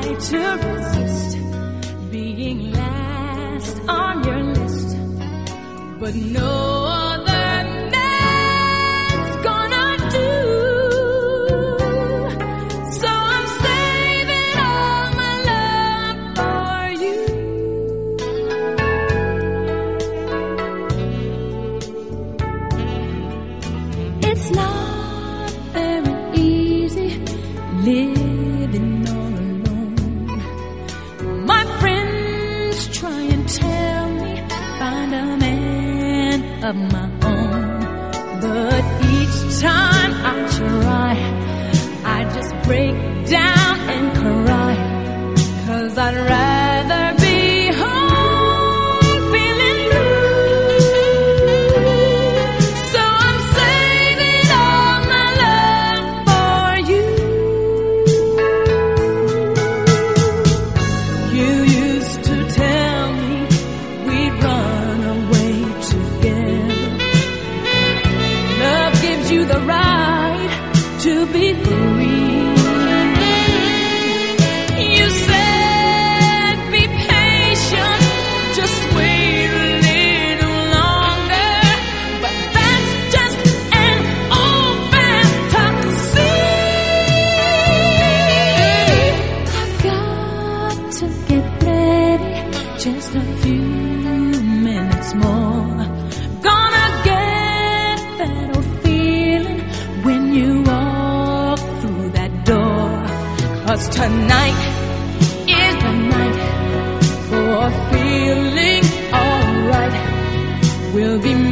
to resist being last on your list, but no other man's gonna do. So I'm saving all my love for you. It's not very easy living all alone. My friends try and tell me find a man of my own, but each time I try, I just break down and cry, 'cause I'd rather be home feeling blue. So I'm saving all my love for you. You used to tell me we'd run away together. Love gives you the right to be free. You said be patient, just wait a little longer, but that's just an old fantasy. I've got to get ready, just a few minutes more. Gonna get that old feeling when you walk through that door, 'cause tonight is the night for feeling alright. We'll be